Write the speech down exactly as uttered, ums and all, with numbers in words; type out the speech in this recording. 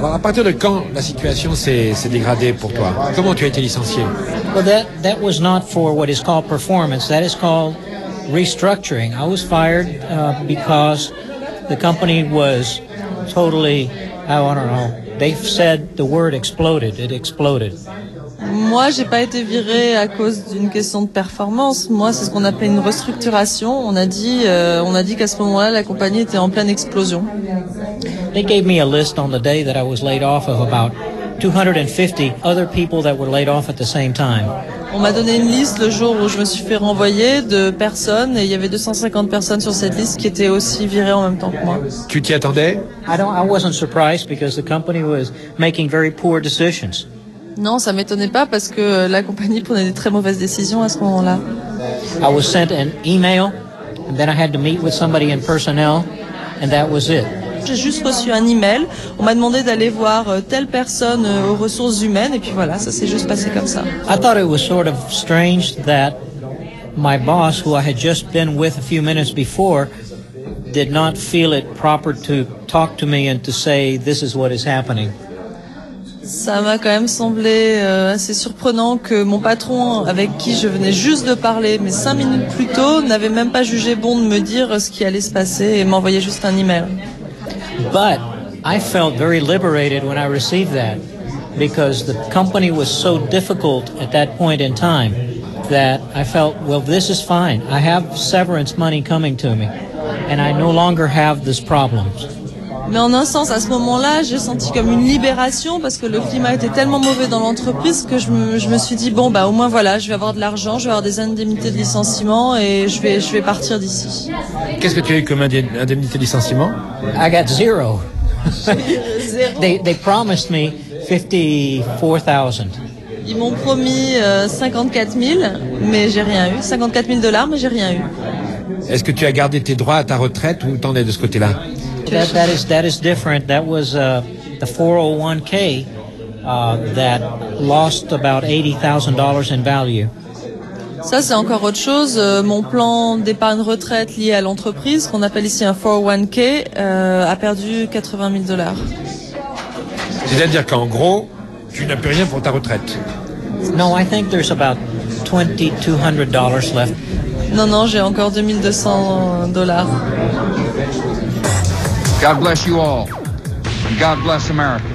Alors, à partir de quand la situation s'est dégradée pour toi? Comment tu as été licencié? Well, that, that was not for what is called performance. That is called restructuring. I was fired uh, because the company was totally, I don't know, they said the word exploded. It exploded. Moi, j'ai pas été virée à cause d'une question de performance. Moi, c'est ce qu'on appelait une restructuration. On a dit, euh, on a dit qu'à ce moment-là, la compagnie était en pleine explosion. They gave me a list on the day that I was laid off of about two hundred fifty other people that were laid off at the same time. On m'a donné une liste le jour où je me suis fait renvoyer de personnes et il y avait deux cent cinquante personnes sur cette liste qui étaient aussi virées en même temps que moi. Tu t'y attendais? I don't, I wasn't surprised because the company was making very poor decisions. Non, ça m'étonnait pas parce que la compagnie prenait des très mauvaises décisions à ce moment-là. I was sent an email and then I had to meet with somebody in personnel and that was it. J'ai juste reçu un email. On m'a demandé d'aller voir telle personne aux ressources humaines et puis voilà, ça s'est juste passé comme ça. I thought it was sort of strange that my boss, who I had just been with a few minutes before, did not feel it proper to talk to me and to say this is what is happening. Ça m'a quand même semblé euh, assez surprenant que mon patron, avec qui je venais juste de parler, mais cinq minutes plus tôt, n'avait même pas jugé bon de me dire ce qui allait se passer et m'envoyait juste un email. But I felt very liberated when I received that because the company was so difficult at that point in time that I felt, well, this is fine. I have severance money coming to me and I no longer have this problem. Mais en un sens, à ce moment-là, j'ai senti comme une libération parce que le climat était tellement mauvais dans l'entreprise que je me, je me suis dit, bon, bah, au moins, voilà, je vais avoir de l'argent, je vais avoir des indemnités de licenciement et je vais, je vais partir d'ici. Qu'est-ce que tu as eu comme indemnité de licenciement? I got zero. they, they promised me fifty-four thousand. Ils m'ont promis euh, cinquante-quatre mille, mais j'ai rien eu. cinquante-quatre mille dollars, mais j'ai rien eu. Est-ce que tu as gardé tes droits à ta retraite ou t'en es de ce côté-là? That, that is that is different. That was uh, the four oh one k uh, that lost about eighty thousand dollars in value. Ça, c'est encore autre chose. Euh, mon plan d'épargne retraite lié à l'entreprise, qu'on appelle ici un four oh one k, euh, a perdu quatre-vingt mille dollars. C'est-à-dire qu'en gros, tu n'as plus rien pour ta retraite. No, I think there's about twenty-two hundred dollars left. Non, non, j'ai encore deux mille deux cents dollars. God bless you all. And God bless America.